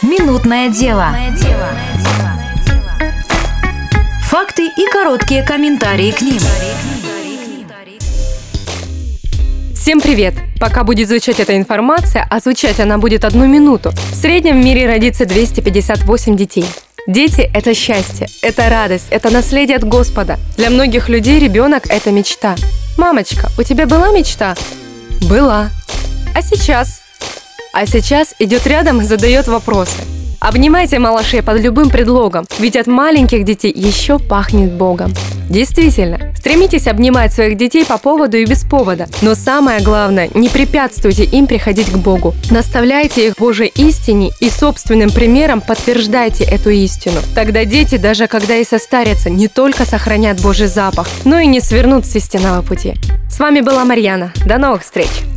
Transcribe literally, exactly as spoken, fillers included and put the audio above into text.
Минутное дело. Факты и короткие комментарии к ним. Всем привет! Пока будет звучать эта информация, а звучать она будет одну минуту, в среднем в мире родится двести пятьдесят восемь детей. Дети – это счастье, это радость, это наследие от Господа. Для многих людей ребенок – это мечта. Мамочка, у тебя была мечта? Была. А сейчас? А сейчас идет рядом и задает вопросы. Обнимайте малышей под любым предлогом, ведь от маленьких детей еще пахнет Богом. Действительно, стремитесь обнимать своих детей по поводу и без повода, но самое главное, не препятствуйте им приходить к Богу. Наставляйте их в Божьей истине и собственным примером подтверждайте эту истину. Тогда дети, даже когда и состарятся, не только сохранят Божий запах, но и не свернут с истинного пути. С вами была Марьяна. До новых встреч!